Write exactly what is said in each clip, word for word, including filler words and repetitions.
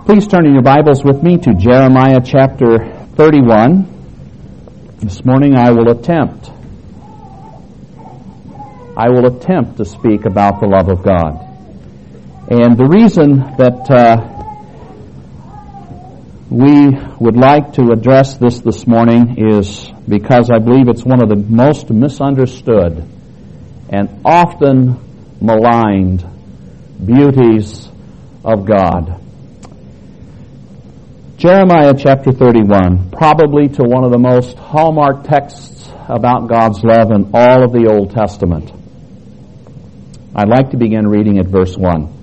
Please turn in your Bibles with me to Jeremiah chapter thirty-one. This morning I will attempt, I will attempt to speak about the love of God. And the reason that uh, we would like to address this this morning is because I believe it's one of the most misunderstood and often maligned beauties of God. Jeremiah chapter thirty-one, probably to one of the most hallmark texts about God's love in all of the Old Testament. I'd like to begin reading at verse one.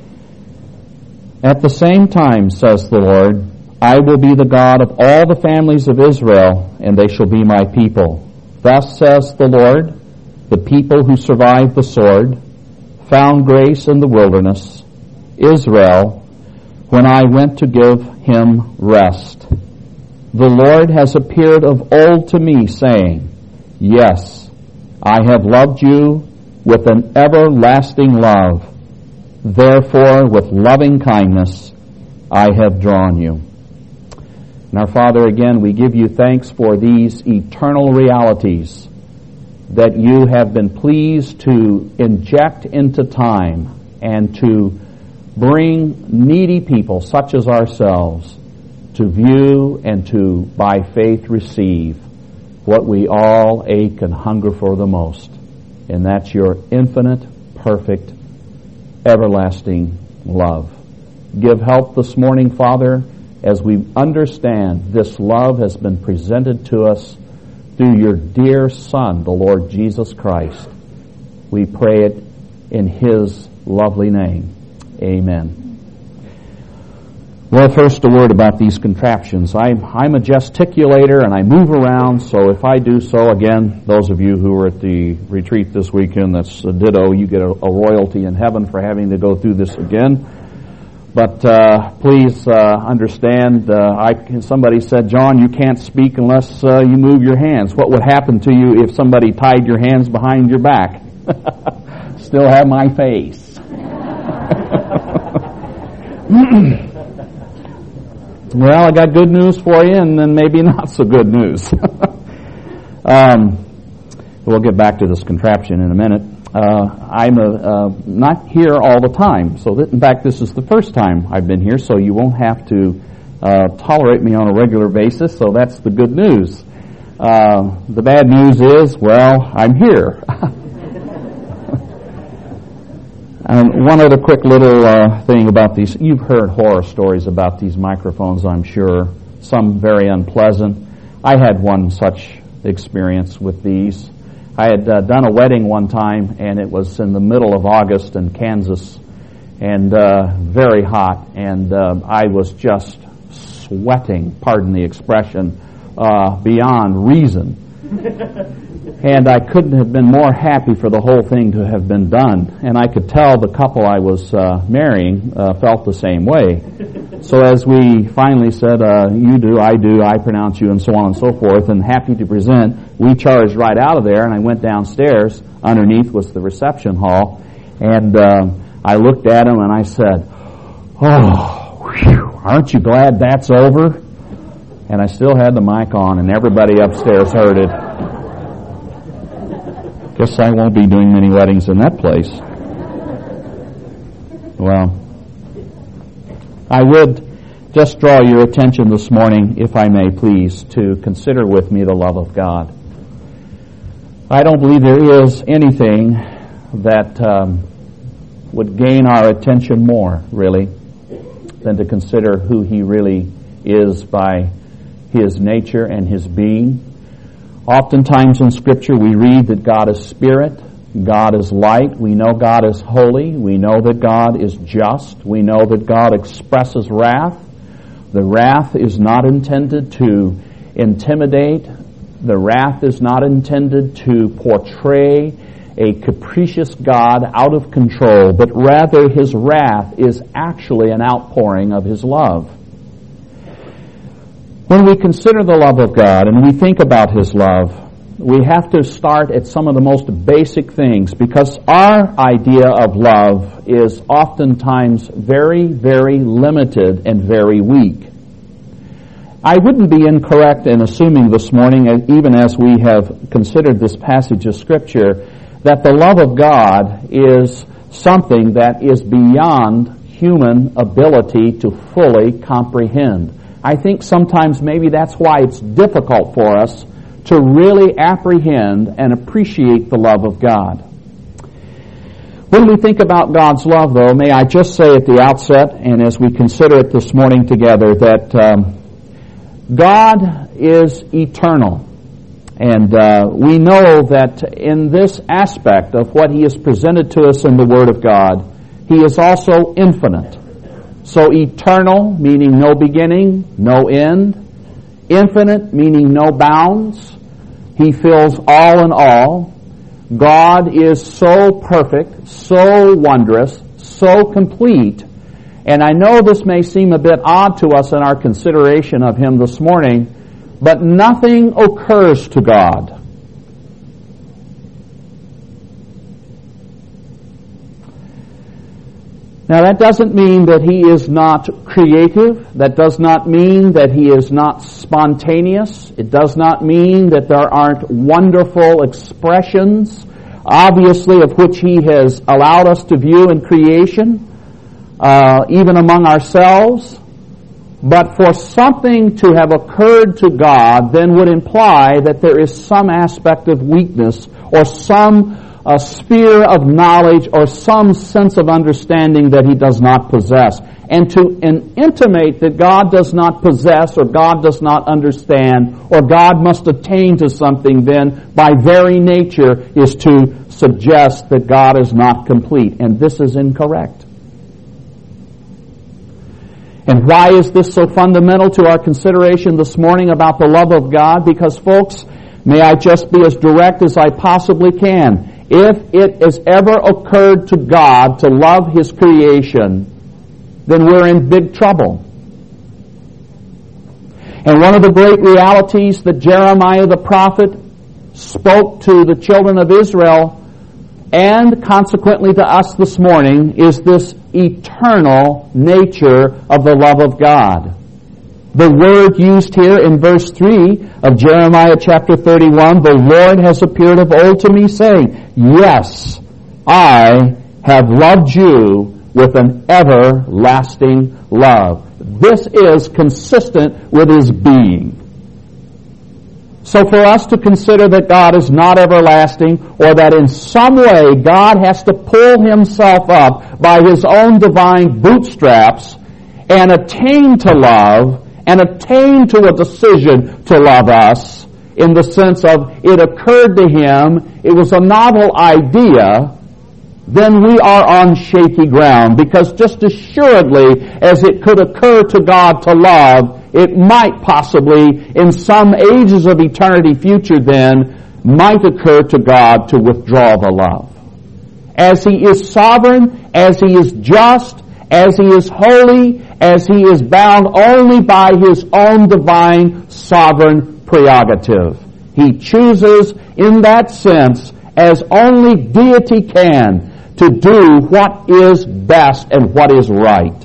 At the same time, says the Lord, I will be the God of all the families of Israel, and they shall be my people. Thus says the Lord, the people who survived the sword, found grace in the wilderness, Israel, when I went to give him rest. The Lord has appeared of old to me, saying, Yes, I have loved you with an everlasting love. Therefore, with loving kindness, I have drawn you. And our Father, again, we give you thanks for these eternal realities that you have been pleased to inject into time and to bring needy people such as ourselves to view and to, by faith, receive what we all ache and hunger for the most. And that's your infinite, perfect, everlasting love. Give help this morning, Father, as we understand this love has been presented to us through your dear Son, the Lord Jesus Christ. We pray it in his lovely name. Amen. Well, first a word about these contraptions. I'm, I'm a gesticulator and I move around, so if I do so, again, those of you who were at the retreat this weekend, that's a ditto, you get a, a royalty in heaven for having to go through this again. But uh, please uh, understand, uh, I, somebody said, John, you can't speak unless uh, you move your hands. What would happen to you if somebody tied your hands behind your back? Still have my face. Well, I got good news for you, and then maybe not so good news. um, we'll get back to this contraption in a minute. Uh, I'm a, uh, not here all the time, so that, in fact, this is the first time I've been here, so you won't have to uh, tolerate me on a regular basis, so that's the good news. Uh, the bad news is, well, I'm here. And one other quick little uh, thing about these. You've heard horror stories about these microphones, I'm sure. Some very unpleasant. I had one such experience with these. I had uh, done a wedding one time, and it was in the middle of August in Kansas, and uh, very hot, and uh, I was just sweating, pardon the expression, uh, beyond reason. And I couldn't have been more happy for the whole thing to have been done. And I could tell the couple I was uh, marrying uh, felt the same way. So as we finally said, uh, you do, I do, I pronounce you, and so on and so forth, and happy to present, we charged right out of there, and I went downstairs. Underneath was the reception hall. And uh, I looked at him and I said, oh, whew, aren't you glad that's over? And I still had the mic on, and everybody upstairs heard it. Guess I won't be doing many weddings in that place. Well, I would just draw your attention this morning, if I may please, to consider with me the love of God. I don't believe there is anything that um, would gain our attention more, really, than to consider who He really is by His nature and His being. Oftentimes in Scripture we read that God is spirit, God is light, we know God is holy, we know that God is just, we know that God expresses wrath. The wrath is not intended to intimidate, the wrath is not intended to portray a capricious God out of control, but rather His wrath is actually an outpouring of His love. When we consider the love of God and we think about His love, we have to start at some of the most basic things, because our idea of love is oftentimes very, very limited and very weak. I wouldn't be incorrect in assuming this morning, even as we have considered this passage of Scripture, that the love of God is something that is beyond human ability to fully comprehend. I think sometimes maybe that's why it's difficult for us to really apprehend and appreciate the love of God. When we think about God's love, though, may I just say at the outset, and as we consider it this morning together, that um, God is eternal. And uh, we know that in this aspect of what He has presented to us in the Word of God, He is also infinite. So eternal, meaning no beginning, no end. Infinite, meaning no bounds. He fills all in all. God is so perfect, so wondrous, so complete. And I know this may seem a bit odd to us in our consideration of Him this morning, but nothing occurs to God. Now that doesn't mean that He is not creative. That does not mean that He is not spontaneous. It does not mean that there aren't wonderful expressions, obviously, of which He has allowed us to view in creation. Uh, even among ourselves, but for something to have occurred to God then would imply that there is some aspect of weakness or some uh, sphere of knowledge or some sense of understanding that He does not possess. And to and intimate that God does not possess or God does not understand or God must attain to something then by very nature is to suggest that God is not complete. And this is incorrect. And why is this so fundamental to our consideration this morning about the love of God? Because, folks, may I just be as direct as I possibly can. If it has ever occurred to God to love His creation, then we're in big trouble. And one of the great realities that Jeremiah the prophet spoke to the children of Israel and consequently to us this morning is this eternal nature of the love of God. The word used here in verse three of Jeremiah chapter thirty-one, the Lord has appeared of old to me, saying, yes, I have loved you with an everlasting love. This is consistent with His being. So for us to consider that God is not everlasting, or that in some way God has to pull Himself up by His own divine bootstraps and attain to love, and attain to a decision to love us, in the sense of it occurred to Him, it was a novel idea, then we are on shaky ground. Because just assuredly as it could occur to God to love, it might possibly, in some ages of eternity future then, might occur to God to withdraw the love. As He is sovereign, as He is just, as He is holy, as He is bound only by His own divine sovereign prerogative. He chooses, in that sense, as only deity can, to do what is best and what is right.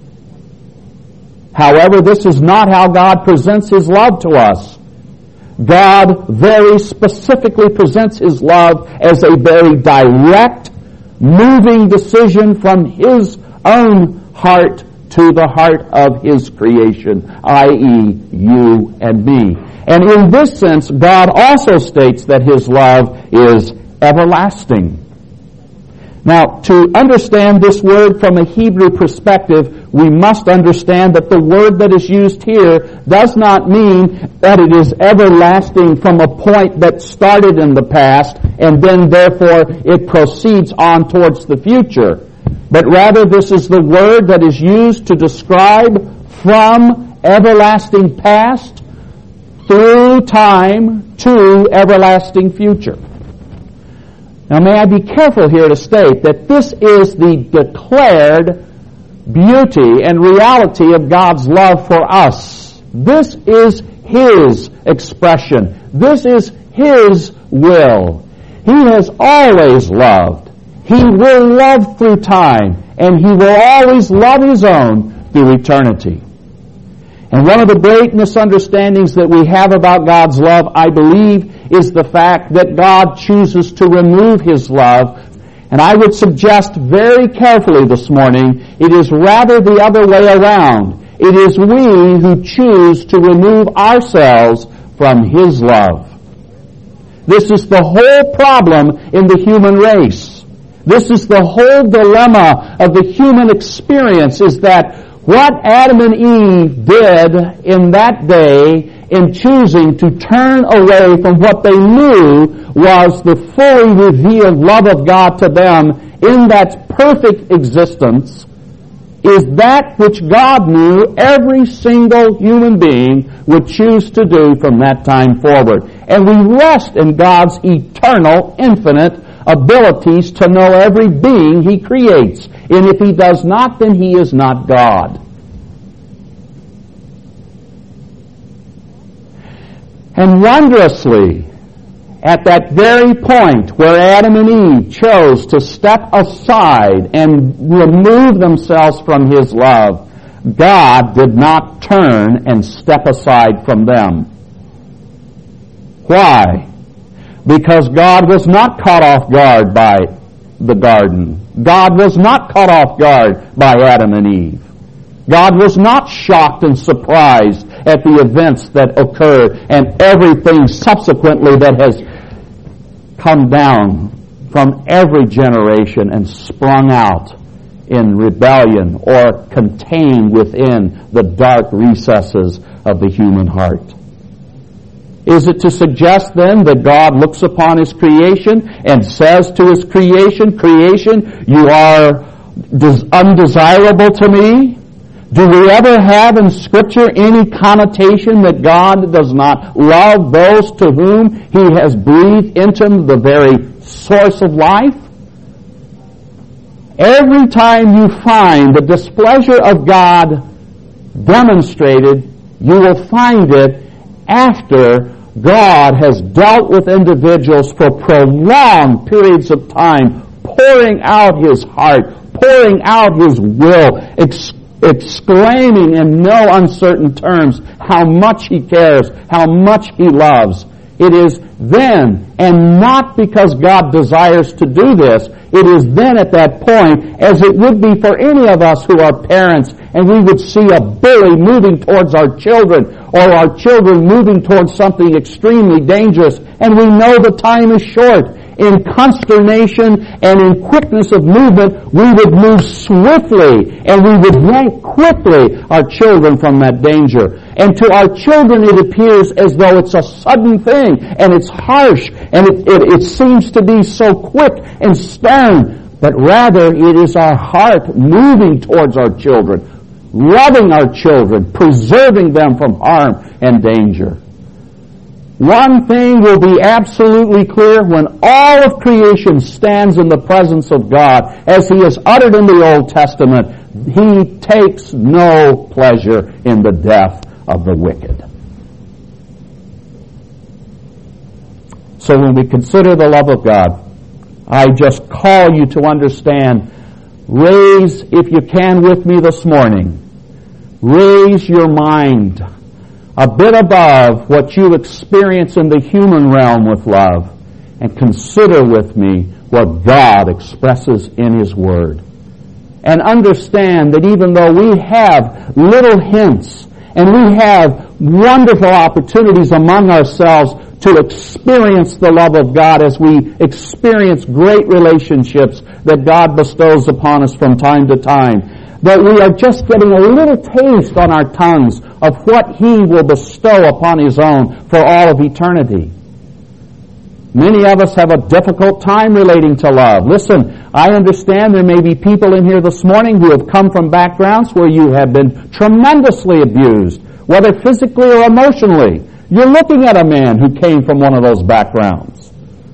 However, this is not how God presents His love to us. God very specifically presents His love as a very direct, moving decision from His own heart to the heart of His creation, that is you and me. And in this sense, God also states that His love is everlasting. Now, to understand this word from a Hebrew perspective, we must understand that the word that is used here does not mean that it is everlasting from a point that started in the past and then therefore it proceeds on towards the future. But rather this is the word that is used to describe from everlasting past through time to everlasting future. Now may I be careful here to state that this is the declared beauty and reality of God's love for us. This is His expression. This is His will. He has always loved. He will love through time, and He will always love His own through eternity. And one of the great misunderstandings that we have about God's love, I believe, is the fact that God chooses to remove His love. And I would suggest very carefully this morning, it is rather the other way around. It is we who choose to remove ourselves from His love. This is the whole problem in the human race. This is the whole dilemma of the human experience, is that what Adam and Eve did in that day in choosing to turn away from what they knew was the fully revealed love of God to them in that perfect existence, is that which God knew every single human being would choose to do from that time forward. And we rest in God's eternal, infinite abilities to know every being He creates. And if He does not, then He is not God. And wondrously, at that very point where Adam and Eve chose to step aside and remove themselves from His love, God did not turn and step aside from them. Why? Because God was not caught off guard by the garden. God was not caught off guard by Adam and Eve. God was not shocked and surprised at the events that occurred and everything subsequently that has come down from every generation and sprung out in rebellion or contained within the dark recesses of the human heart. Is it to suggest then that God looks upon His creation and says to His creation, creation, you are undesirable to me? Do we ever have in Scripture any connotation that God does not love those to whom He has breathed into the very source of life? Every time you find the displeasure of God demonstrated, you will find it after God has dealt with individuals for prolonged periods of time, pouring out His heart, pouring out His will, ex- exclaiming in no uncertain terms how much He cares, how much He loves. It is then, and not because God desires to do this, it is then at that point, as it would be for any of us who are parents, and we would see a bully moving towards our children, or our children moving towards something extremely dangerous, and we know the time is short. In consternation and in quickness of movement, we would move swiftly and we would yank quickly our children from that danger. And to our children it appears as though it's a sudden thing and it's harsh and it, it, it seems to be so quick and stern. But rather it is our heart moving towards our children, loving our children, preserving them from harm and danger. One thing will be absolutely clear: when all of creation stands in the presence of God, as He is uttered in the Old Testament, He takes no pleasure in the death of the wicked. So when we consider the love of God, I just call you to understand, raise, if you can with me this morning, raise your mind a bit above what you experience in the human realm with love, and consider with me what God expresses in His Word. And understand that even though we have little hints and we have wonderful opportunities among ourselves to experience the love of God as we experience great relationships that God bestows upon us from time to time, that we are just getting a little taste on our tongues of what He will bestow upon His own for all of eternity. Many of us have a difficult time relating to love. Listen, I understand there may be people in here this morning who have come from backgrounds where you have been tremendously abused, whether physically or emotionally. You're looking at a man who came from one of those backgrounds.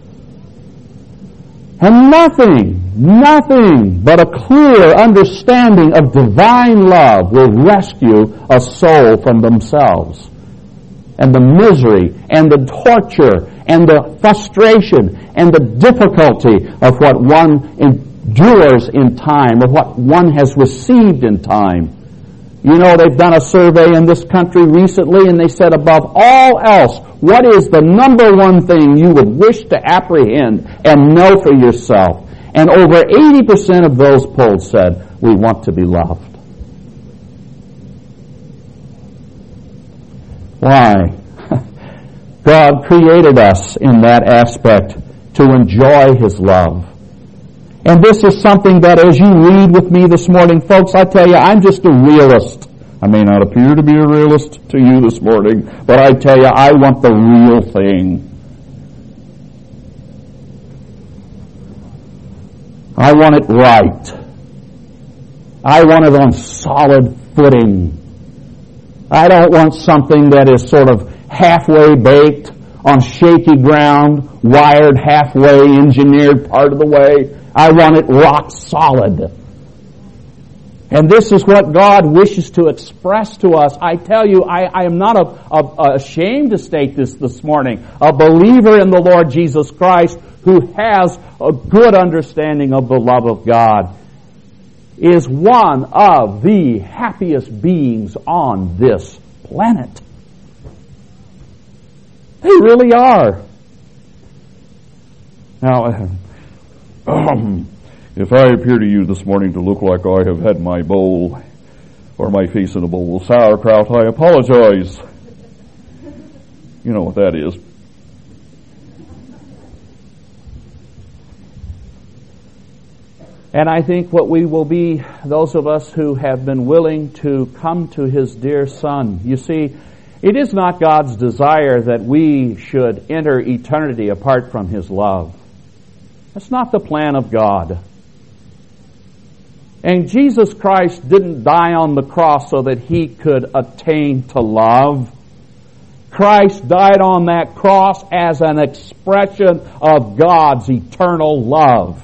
And nothing, nothing but a clear understanding of divine love will rescue a soul from themselves and the misery and the torture and the frustration and the difficulty of what one endures in time or what one has received in time. You know, they've done a survey in this country recently, and they said above all else, what is the number one thing you would wish to apprehend and know for yourself? And over eighty percent of those polled said, we want to be loved. Why? God created us in that aspect to enjoy His love. And this is something that as you read with me this morning, folks, I tell you, I'm just a realist. I may not appear to be a realist to you this morning, but I tell you, I want the real thing. I want it right. I want it on solid footing. I don't want something that is sort of halfway baked, on shaky ground, wired halfway, engineered part of the way. I want it rock solid. And this is what God wishes to express to us. I tell you, I, I am not a, a, ashamed to state this this morning. A believer in the Lord Jesus Christ who has a good understanding of the love of God is one of the happiest beings on this planet. They really are. Now, um, if I appear to you this morning to look like I have had my bowl or my face in a bowl of sauerkraut, I apologize. You know what that is. And I think what we will be, those of us who have been willing to come to His dear Son. You see, it is not God's desire that we should enter eternity apart from His love. That's not the plan of God. And Jesus Christ didn't die on the cross so that He could attain to love. Christ died on that cross as an expression of God's eternal love.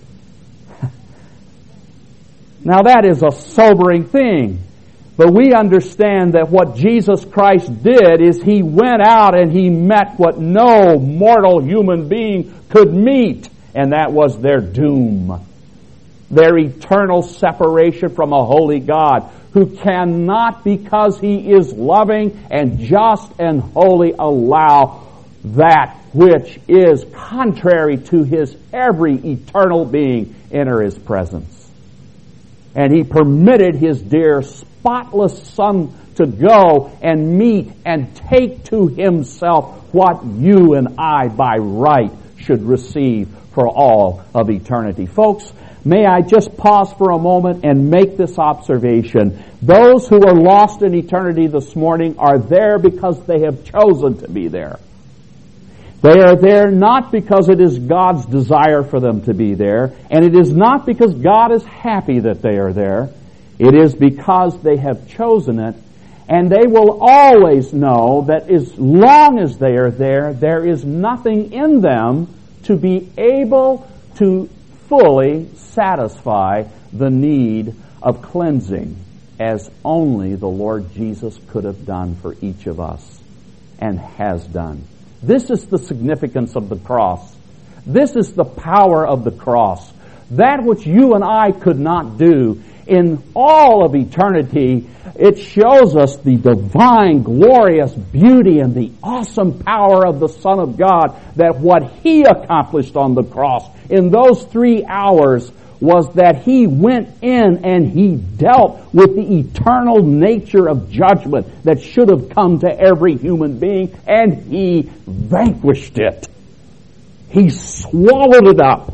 Now that is a sobering thing. But we understand that what Jesus Christ did is He went out and He met what no mortal human being could meet. And that was their doom. Their eternal separation from a holy God who cannot, because He is loving and just and holy, allow that which is contrary to His every eternal being enter His presence. And He permitted His dear spotless Son to go and meet and take to Himself what you and I by right should receive for all of eternity. Folks, may I just pause for a moment and make this observation. Those who are lost in eternity this morning are there because they have chosen to be there. They are there not because it is God's desire for them to be there, and it is not because God is happy that they are there. It is because they have chosen it, and they will always know that as long as they are there, there is nothing in them to be able to fully satisfy the need of cleansing, as only the Lord Jesus could have done for each of us and has done. This is the significance of the cross. This is the power of the cross. That which you and I could not do in all of eternity, it shows us the divine, glorious beauty and the awesome power of the Son of God, that what He accomplished on the cross in those three hours was that He went in and He dealt with the eternal nature of judgment that should have come to every human being, and He vanquished it. He swallowed it up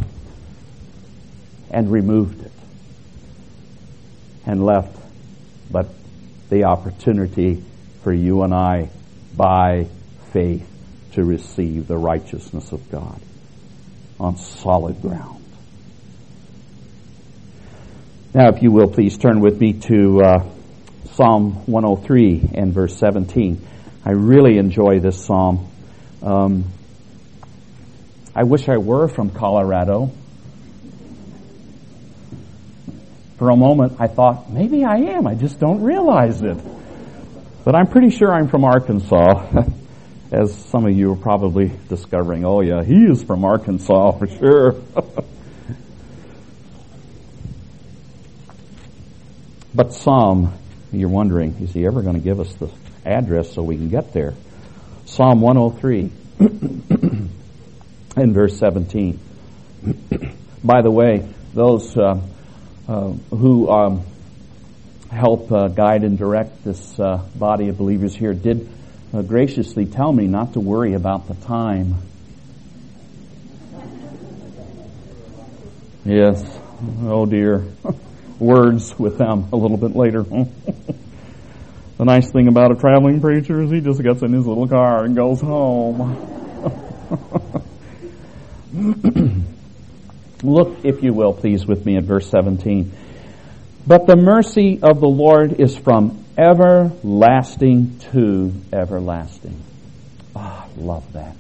and removed it and left but the opportunity for you and I by faith to receive the righteousness of God on solid ground. Now, if you will, please turn with me to uh, Psalm one oh three and verse seventeen. I really enjoy this psalm. Um, I wish I were from Colorado. For a moment, I thought, maybe I am. I just don't realize it. But I'm pretty sure I'm from Arkansas. As some of you are probably discovering, oh yeah, he is from Arkansas for sure. But Psalm, you're wondering, is he ever going to give us the address so we can get there? Psalm one oh three and verse seventeen. By the way, those uh, uh, who um, help uh, guide and direct this uh, body of believers here did uh, graciously tell me not to worry about the time. Yes. Oh dear. Words with them a little bit later. The nice thing about a traveling preacher is he just gets in his little car and goes home. Look, if you will, please, with me at verse seventeen. But the mercy of the Lord is from everlasting to everlasting. Ah, oh, love that.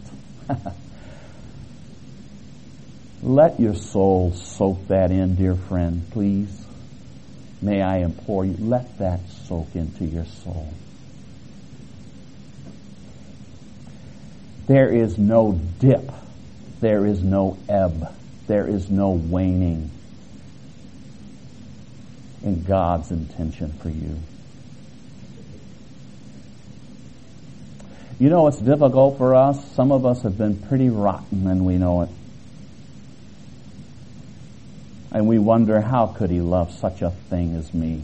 Let your soul soak that in, dear friend, please. May I implore you, let that soak into your soul. There is no dip. There is no ebb. There is no waning in God's intention for you. You know, it's difficult for us. Some of us have been pretty rotten and we know it. And we wonder, how could he love such a thing as me?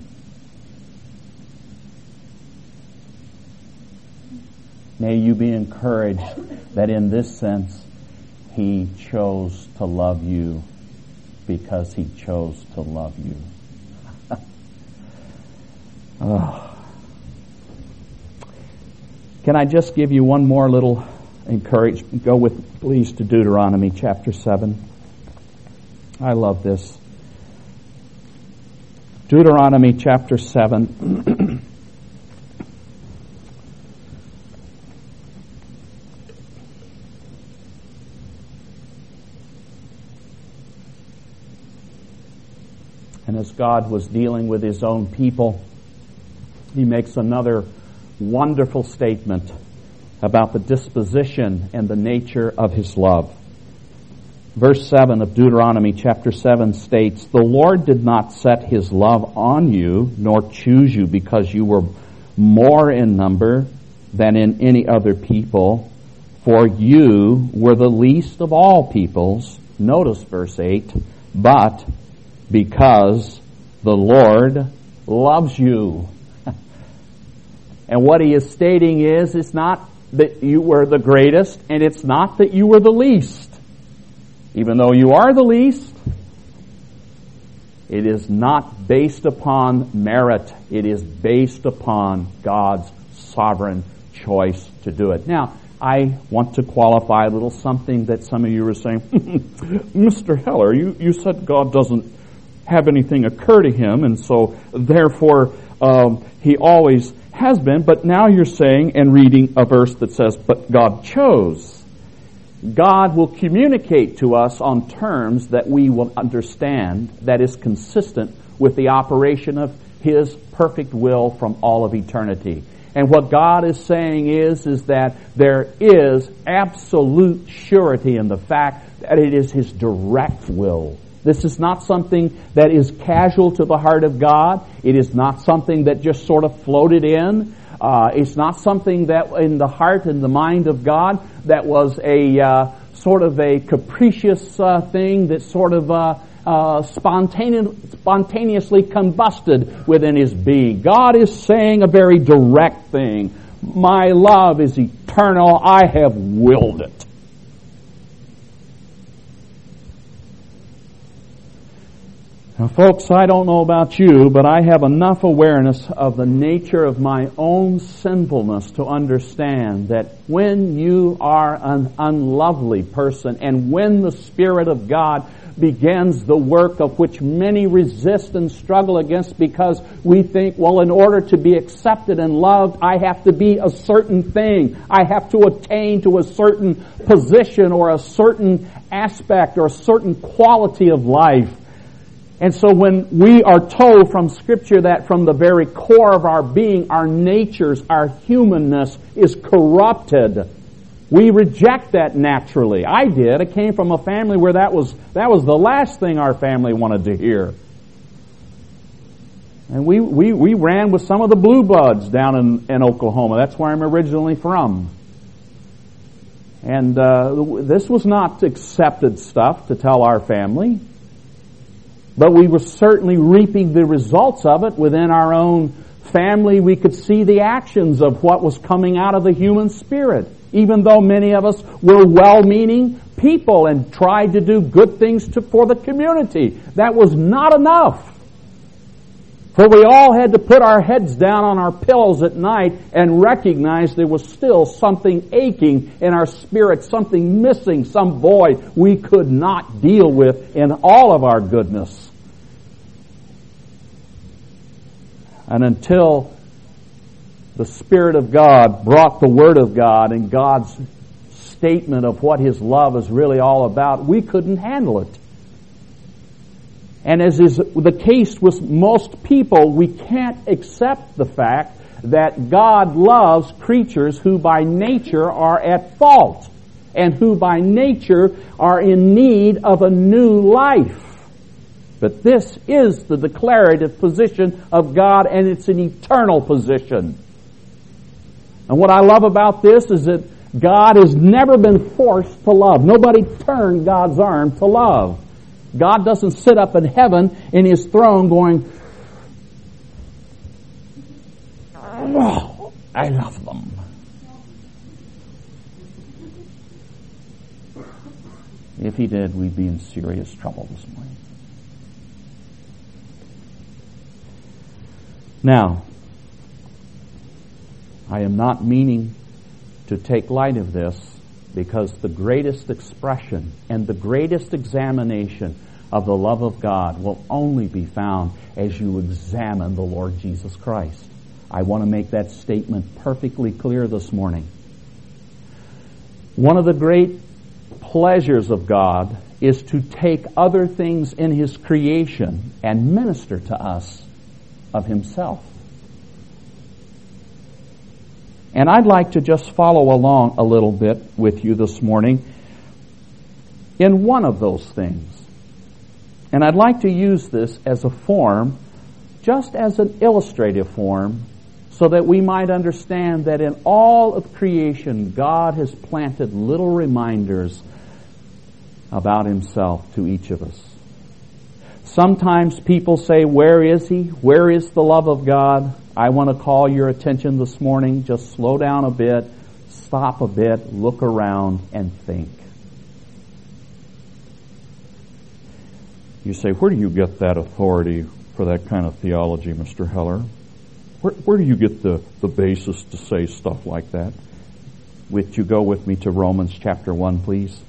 May you be encouraged that in this sense, he chose to love you because he chose to love you. Oh. Can I just give you one more little encouragement? Go with, please, to Deuteronomy chapter seven. I love this. Deuteronomy chapter seven. And as God was dealing with his own people, he makes another wonderful statement about the disposition and the nature of his love. Verse seven of Deuteronomy chapter seven states, "The Lord did not set his love on you, nor choose you because you were more in number than in any other people, for you were the least of all peoples." Notice verse eight, "But because the Lord loves you." And what he is stating is, it's not that you were the greatest, and it's not that you were the least. Even though you are the least, it is not based upon merit. It is based upon God's sovereign choice to do it. Now, I want to qualify a little something that some of you were saying. Mister Heller, you, you said God doesn't have anything occur to him, and so therefore um, he always has been. But now you're saying and reading a verse that says, but God chose. God will communicate to us on terms that we will understand, that is consistent with the operation of his perfect will from all of eternity. And what God is saying is, is that there is absolute surety in the fact that it is his direct will. This is not something that is casual to the heart of God. It is not something that just sort of floated in. Uh, it's not something that in the heart and the mind of God that was a uh, sort of a capricious uh, thing that sort of uh, uh, spontaneous, spontaneously combusted within his being. God is saying a very direct thing. My love is eternal. I have willed it. Now, folks, I don't know about you, but I have enough awareness of the nature of my own sinfulness to understand that when you are an unlovely person and when the Spirit of God begins the work of which many resist and struggle against because we think, well, in order to be accepted and loved, I have to be a certain thing. I have to attain to a certain position or a certain aspect or a certain quality of life. And so when we are told from Scripture that from the very core of our being, our natures, our humanness is corrupted, We reject that naturally. I did. I came from a family where that was that was the last thing our family wanted to hear. And we, we, we ran with some of the blue bloods down in, in Oklahoma. That's where I'm originally from. And uh, this was not accepted stuff to tell our family. But we were certainly reaping the results of it within our own family. We could see the actions of what was coming out of the human spirit. Even though many of us were well-meaning people and tried to do good things to, for the community, that was not enough. For we all had to put our heads down on our pillows at night and recognize there was still something aching in our spirit, something missing, some void we could not deal with in all of our goodness. And until the Spirit of God brought the Word of God and God's statement of what His love is really all about, we couldn't handle it. And as is the case with most people, we can't accept the fact that God loves creatures who by nature are at fault and who by nature are in need of a new life. But this is the declarative position of God, and it's an eternal position. And what I love about this is that God has never been forced to love. Nobody turned God's arm to love. God doesn't sit up in heaven in His throne going, oh, I love them. If He did, we'd be in serious trouble this morning. Now, I am not meaning to take light of this, because the greatest expression and the greatest examination of the love of God will only be found as you examine the Lord Jesus Christ. I want to make that statement perfectly clear this morning. One of the great pleasures of God is to take other things in His creation and minister to us of Himself. And I'd like to just follow along a little bit with you this morning in one of those things. And I'd like to use this as a form, just as an illustrative form, so that we might understand that in all of creation, God has planted little reminders about Himself to each of us. Sometimes people say, where is He? Where is the love of God? I want to call your attention this morning. Just slow down a bit, stop a bit, look around, and think. You say, where do you get that authority for that kind of theology, Mister Heller? Where, where do you get the, the basis to say stuff like that? Would you go with me to Romans chapter one, please?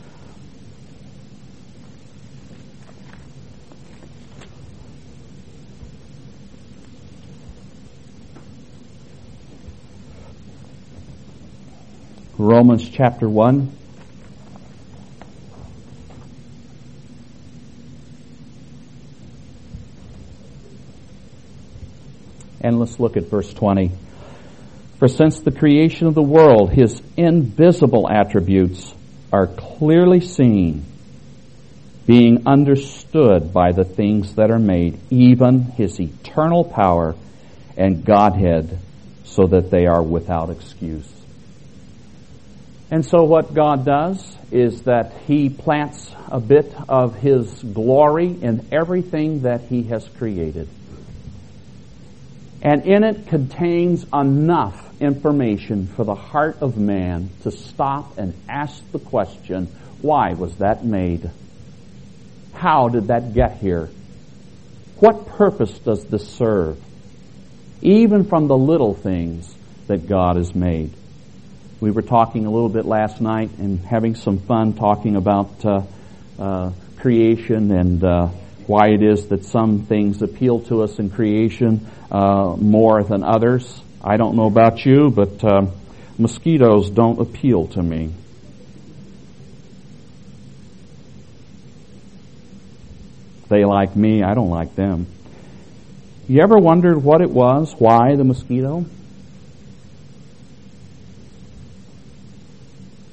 Romans chapter one. And let's look at verse twenty. For since the creation of the world, His invisible attributes are clearly seen, being understood by the things that are made, even His eternal power and Godhead, so that they are without excuse. And so what God does is that He plants a bit of His glory in everything that He has created. And in it contains enough information for the heart of man to stop and ask the question, why was that made? How did that get here? What purpose does this serve? Even from the little things that God has made. We were talking a little bit last night and having some fun talking about uh, uh, creation and uh, why it is that some things appeal to us in creation uh, more than others. I don't know about you, but uh, mosquitoes don't appeal to me. They like me, I don't like them. You ever wondered what it was? Why the mosquito?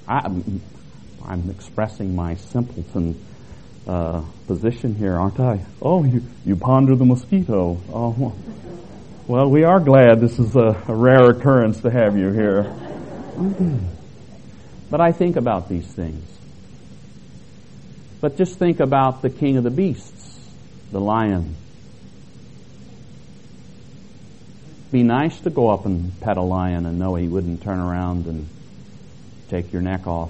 I, I'm expressing my simpleton uh, position here, aren't I? Oh, you, you ponder the mosquito. Oh, well, we are glad this is a, a rare occurrence to have you here. But I think about these things. But just think about the king of the beasts, the lion. Be nice to go up and pet a lion and know he wouldn't turn around and take your neck off.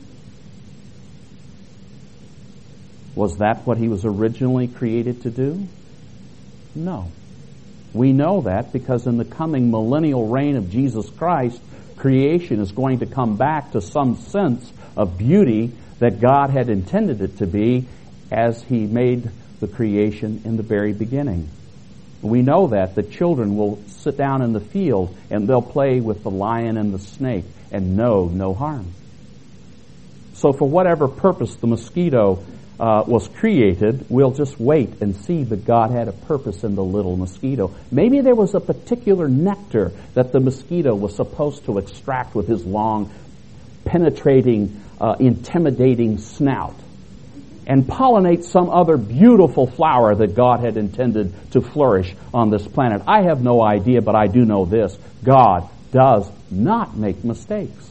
Was that what he was originally created to do? No. We know that because in the coming millennial reign of Jesus Christ, creation is going to come back to some sense of beauty that God had intended it to be as He made the creation in the very beginning. We know that the children will sit down in the field and they'll play with the lion and the snake and know no harm. So for whatever purpose the mosquito uh, was created, we'll just wait and see that God had a purpose in the little mosquito. Maybe there was a particular nectar that the mosquito was supposed to extract with his long, penetrating, uh, intimidating snout and pollinate some other beautiful flower that God had intended to flourish on this planet. I have no idea, but I do know this. God does not make mistakes.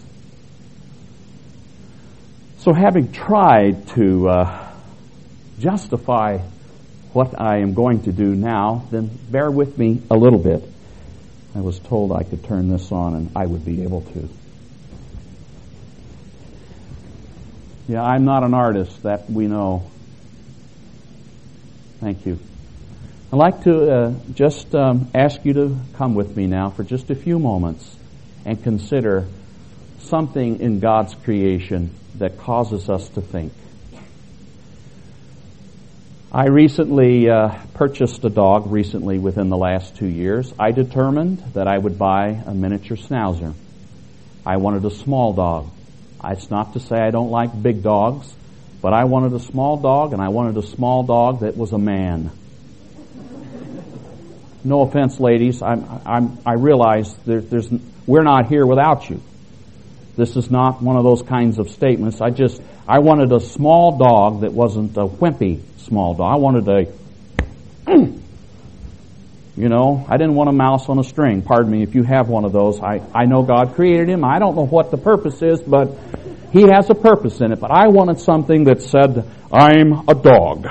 So having tried to uh, justify what I am going to do now, then bear with me a little bit. I was told I could turn this on and I would be able to. Yeah, I'm not an artist, that we know. Thank you. I'd like to uh, just um, ask you to come with me now for just a few moments and consider something in God's creation that causes us to think. I recently uh, purchased a dog recently within the last two years. I determined that I would buy a miniature schnauzer. I wanted a small dog. It's not to say I don't like big dogs, but I wanted a small dog, and I wanted a small dog that was a man. No offense, ladies. I'm, I'm, I realize there, there's, we're not here without you. This is not one of those kinds of statements. I just, I wanted a small dog that wasn't a wimpy small dog. I wanted a, you know, I didn't want a mouse on a string. Pardon me if you have one of those. I, I know God created him. I don't know what the purpose is, but He has a purpose in it. But I wanted something that said, I'm a dog.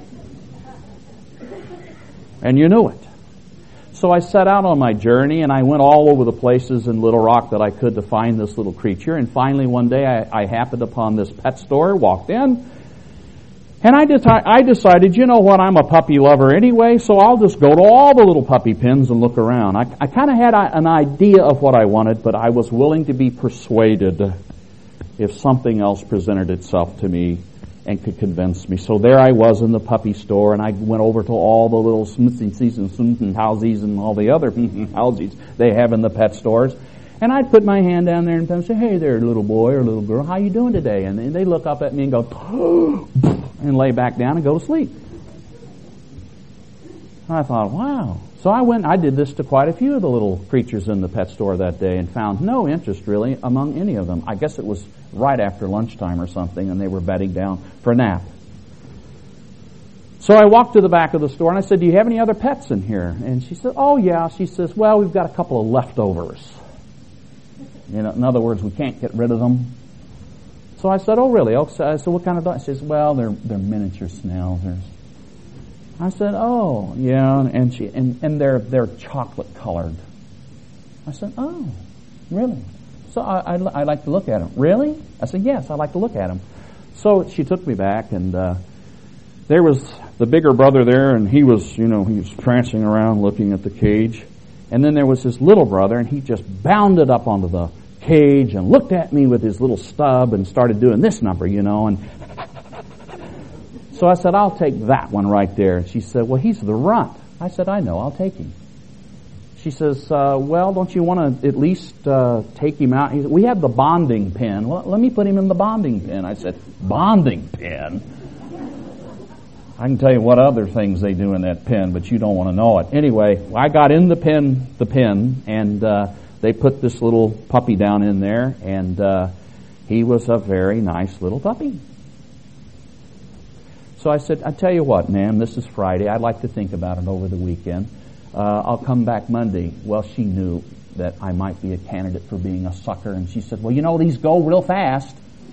And you knew it. So I set out on my journey, and I went all over the places in Little Rock that I could to find this little creature. And finally one day I, I happened upon this pet store, walked in, and I, deci- I decided, you know what, I'm a puppy lover anyway, so I'll just go to all the little puppy pens and look around. I, I kind of had a, an idea of what I wanted, but I was willing to be persuaded if something else presented itself to me and could convince me. So there I was in the puppy store, and I went over to all the little smithies and smithenhausies and all the other houses they have in the pet stores. And I'd put my hand down there and say, hey there, little boy or little girl, how you doing today? And they look up at me and go, and lay back down and go to sleep. I thought, wow. So I went, I did this to quite a few of the little creatures in the pet store that day and found no interest really among any of them. I guess it was right after lunchtime or something, and they were bedding down for a nap. So I walked to the back of the store and I said, do you have any other pets in here? And she said, oh yeah. She says, well, we've got a couple of leftovers. You know, in other words, we can't get rid of them. So I said, oh really? Okay. I said, what kind of dog? She says, well, they're they're miniature schnauzers. I said, oh yeah, and she and, and they're they're chocolate colored. I said, oh, really? So I, I I like to look at them. Really? I said, yes, I like to look at them. So she took me back, and uh, there was the bigger brother there, and he was, you know, he was prancing around looking at the cage, and then there was his little brother, and he just bounded up onto the cage and looked at me with his little stub and started doing this number, you know, and so I said, I'll take that one right there. And she said, well, he's the runt. I said, I know, I'll take him. She says, uh, well, don't you want to at least uh, take him out? He said, we have the bonding pen. Well, let me put him in the bonding pen. I said, bonding pen? I can tell you what other things they do in that pen, but you don't want to know it. Anyway, I got in the pen, the pen, and uh, they put this little puppy down in there, and uh, He was a very nice little puppy. So I said, I tell you what, ma'am, this is Friday. I'd like to think about it over the weekend. Uh, I'll come back Monday. Well, she knew that I might be a candidate for being a sucker, and she said, well, you know, these go real fast.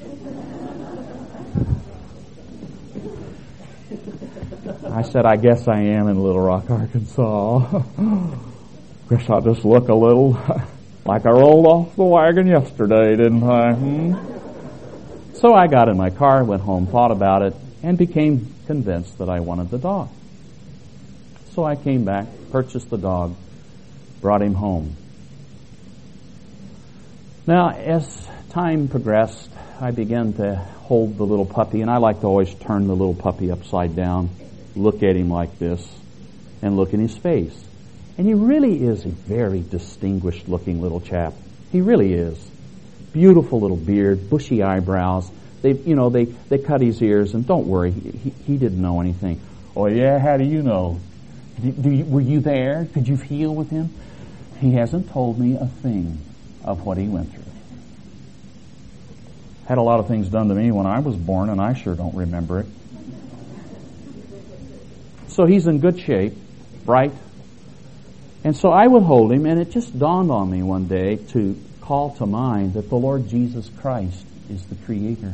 I said, I guess I am in Little Rock, Arkansas. Guess I just look a little like I rolled off the wagon yesterday, didn't I? Hmm? So I got in my car, went home, thought about it, and became convinced that I wanted the dog. So I came back, purchased the dog, brought him home. Now, as time progressed, I began to hold the little puppy, and I like to always turn the little puppy upside down, look at him like this, and look in his face. And he really is a very distinguished looking little chap. He really is. Beautiful little beard, bushy eyebrows. They, you know, they, they cut his ears, and don't worry, he, he didn't know anything. Oh yeah, how do you know? Do, do you, were you there? Could you feel with him? He hasn't told me a thing of what he went through. Had a lot of things done to me when I was born, and I sure don't remember it. So he's in good shape, right? And so I would hold him, and it just dawned on me one day to call to mind that the Lord Jesus Christ is the Creator.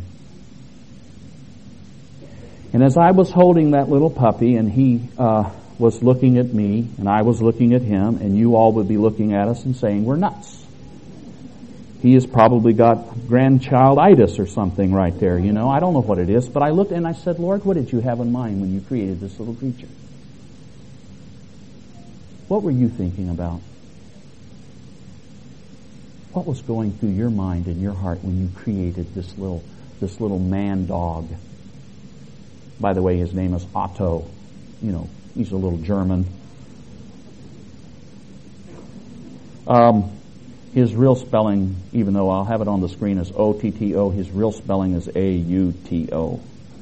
And as I was holding that little puppy, and he uh, was looking at me, and I was looking at him, and you all would be looking at us and saying, we're nuts. He has probably got grandchilditis or something right there, you know. I don't know what it is, but I looked and I said, Lord, what did you have in mind when you created this little creature? What were you thinking about? What was going through your mind and your heart when you created this little this little man dog? By the way, his name is Otto. You know, he's a little German. Um, his real spelling, even though I'll have it on the screen, is O T T O, his real spelling is A U T O.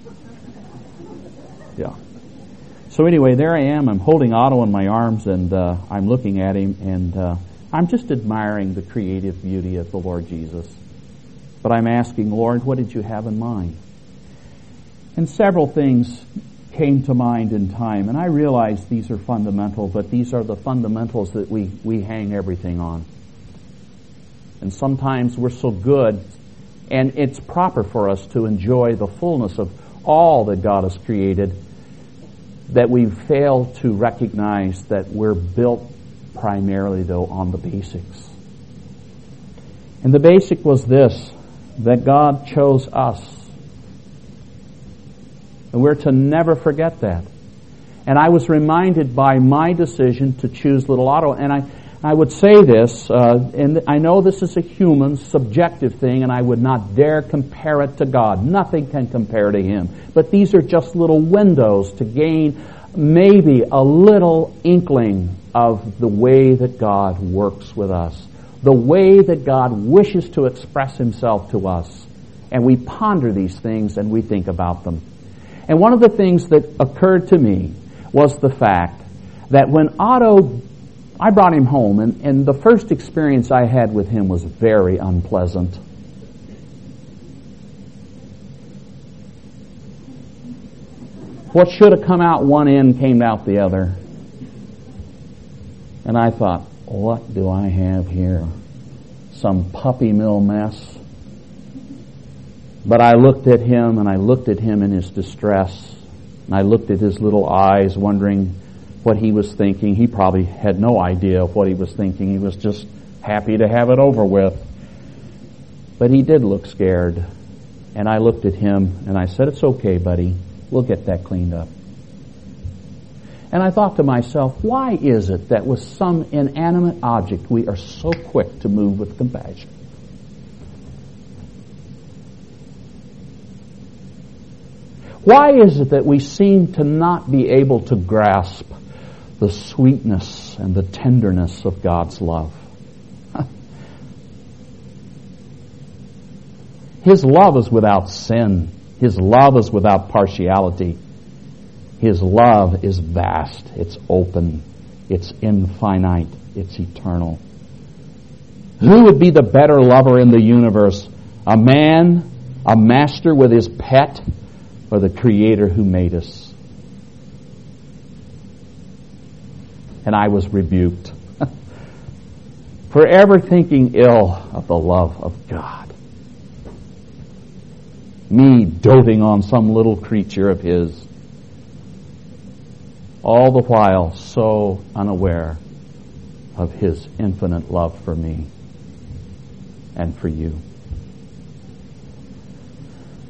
Yeah. So anyway, there I am. I'm holding Otto in my arms, and uh, I'm looking at him, and uh, I'm just admiring the creative beauty of the Lord Jesus. But I'm asking, Lord, what did you have in mind? And several things came to mind in time, and I realize these are fundamental, but these are the fundamentals that we, we hang everything on. And sometimes we're so good, and it's proper for us to enjoy the fullness of all that God has created, that we fail to recognize that we're built primarily, though, on the basics. And the basic was this, that God chose us. And we're to never forget that. And I was reminded by my decision to choose little Otto, and I, I would say this, uh, and I know this is a human, subjective thing, and I would not dare compare it to God. Nothing can compare to Him. But these are just little windows to gain maybe a little inkling of the way that God works with us, the way that God wishes to express Himself to us. And we ponder these things and we think about them. And one of the things that occurred to me was the fact that when Otto, I brought him home, and, and the first experience I had with him was very unpleasant. What should have come out one end came out the other. And I thought, what do I have here? Some puppy mill mess? But I looked at him, and I looked at him in his distress, and I looked at his little eyes, wondering what he was thinking. He probably had no idea of what he was thinking. He was just happy to have it over with. But he did look scared. And I looked at him, and I said, it's okay, buddy. We'll get that cleaned up. And I thought to myself, why is it that with some inanimate object we are so quick to move with compassion? Why is it that we seem to not be able to grasp the sweetness and the tenderness of God's love? His love is without sin. His love is without partiality. His love is vast. It's open. It's infinite. It's eternal. Who would be the better lover in the universe, A man, a master with his pet, or the Creator who made us? And I was rebuked for ever thinking ill of the love of God. Me doting on some little creature of His, all the while so unaware of His infinite love for me and for you.